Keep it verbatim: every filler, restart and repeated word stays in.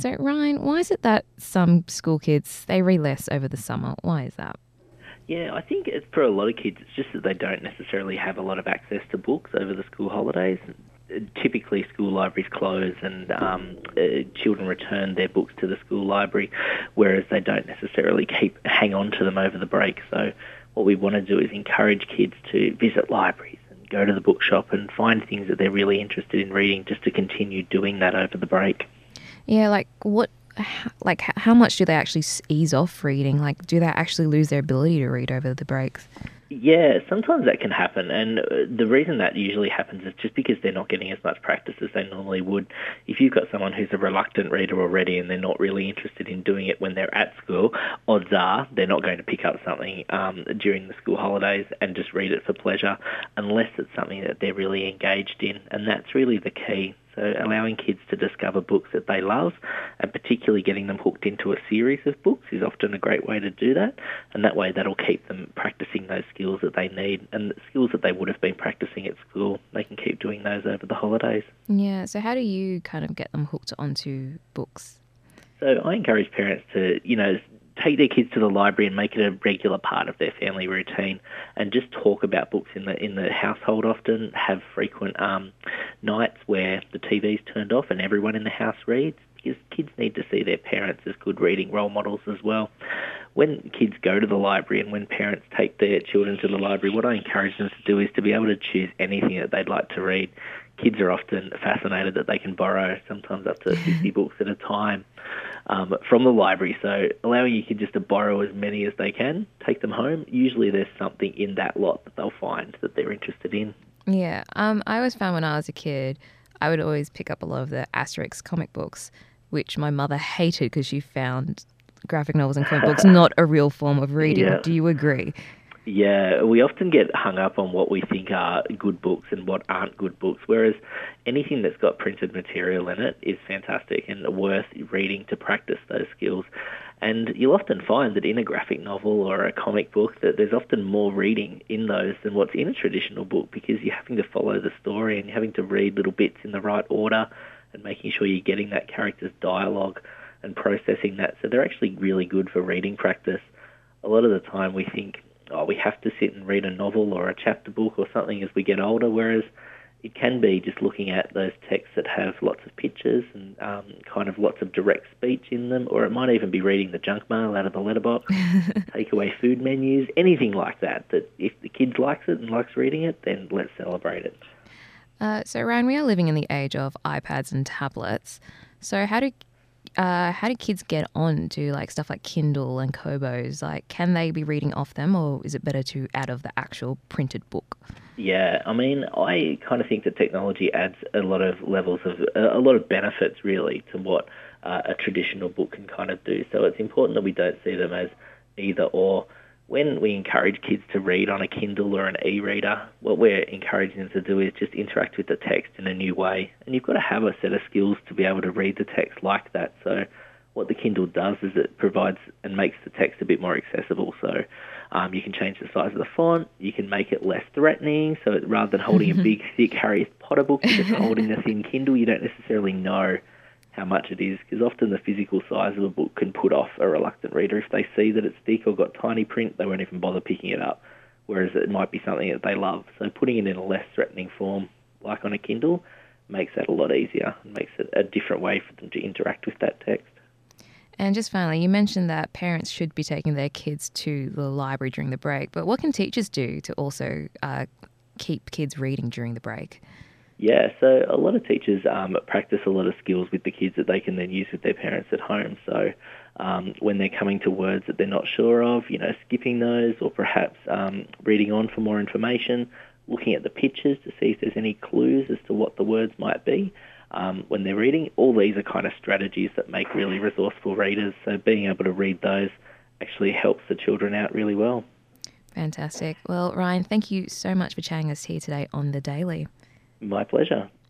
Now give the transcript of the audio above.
So, Ryan, why is it that some school kids, they read less over the summer? Why is that? Yeah, I think it's, for a lot of kids, it's just that they don't necessarily have a lot of access to books over the school holidays. Uh, Typically, school libraries close and um, uh, children return their books to the school library, whereas they don't necessarily keep hang on to them over the break. So what we want to do is encourage kids to visit libraries and go to the bookshop and find things that they're really interested in reading, just to continue doing that over the break. Yeah, like what, h- like h- how much do they actually s- ease off reading? Like, do they actually lose their ability to read over the breaks? Yeah, sometimes that can happen, and uh, the reason that usually happens is just because they're not getting as much practice as they normally would. If you've got someone who's a reluctant reader already and they're not really interested in doing it when they're at school, odds are they're not going to pick up something um, during the school holidays and just read it for pleasure, unless it's something that they're really engaged in, and that's really the key. So allowing kids to discover books that they love, and particularly getting them hooked into a series of books, is often a great way to do that. And that way that'll keep them practicing those skills that they need, and the skills that they would have been practicing at school, they can keep doing those over the holidays. Yeah, so how do you kind of get them hooked onto books? So I encourage parents to, you know, take their kids to the library and make it a regular part of their family routine, and just talk about books in the in the household often. Have frequent um, nights where the T V's turned off and everyone in the house reads, because kids need to see their parents as good reading role models as well. When kids go to the library and when parents take their children to the library, what I encourage them to do is to be able to choose anything that they'd like to read. Kids are often fascinated that they can borrow sometimes up to fifty books at a time um, from the library. So allowing your kid just to borrow as many as they can, take them home. Usually there's something in that lot that they'll find that they're interested in. Yeah, um, I always found when I was a kid, I would always pick up a lot of the Asterix comic books, which my mother hated because she found graphic novels and comic books not a real form of reading. Yeah. Do you agree? Yeah, we often get hung up on what we think are good books and what aren't good books, whereas anything that's got printed material in it is fantastic and worth reading to practice those skills. And you'll often find that in a graphic novel or a comic book that there's often more reading in those than what's in a traditional book, because you're having to follow the story and you're having to read little bits in the right order and making sure you're getting that character's dialogue and processing that. So they're actually really good for reading practice. A lot of the time we think, oh, we have to sit and read a novel or a chapter book or something as we get older, whereas it can be just looking at those texts that have lots of pictures and um, kind of lots of direct speech in them, or it might even be reading the junk mail out of the letterbox, takeaway food menus, anything like that, that if the kid likes it and likes reading it, then let's celebrate it. Uh, so, Ryan, we are living in the age of iPads and tablets. So, how do uh, how do kids get on to like stuff like Kindle and Kobos? Like, can they be reading off them, or is it better to out of the actual printed book? Yeah, I mean, I kind of think that technology adds a lot of levels of, a lot of benefits really to what uh, a traditional book can kind of do. So it's important that we don't see them as either or. When we encourage kids to read on a Kindle or an e-reader, what we're encouraging them to do is just interact with the text in a new way. And you've got to have a set of skills to be able to read the text like that. So what the Kindle does is it provides and makes the text a bit more accessible. So um, you can change the size of the font, you can make it less threatening, so that rather than holding a big, thick Harry Potter book, you're just holding a thin Kindle. You don't necessarily know how much it is, because often the physical size of a book can put off a reluctant reader. If they see that it's thick or got tiny print, they won't even bother picking it up, whereas it might be something that they love. So putting it in a less threatening form, like on a Kindle, makes that a lot easier and makes it a different way for them to interact with that text. And just finally, you mentioned that parents should be taking their kids to the library during the break, but what can teachers do to also uh, keep kids reading during the break? Yeah, so a lot of teachers um, practice a lot of skills with the kids that they can then use with their parents at home. So um, when they're coming to words that they're not sure of, you know, skipping those, or perhaps um, reading on for more information, looking at the pictures to see if there's any clues as to what the words might be um, when they're reading. All these are kind of strategies that make really resourceful readers. So being able to read those actually helps the children out really well. Fantastic. Well, Ryan, thank you so much for chatting us here today on The Daily. My pleasure.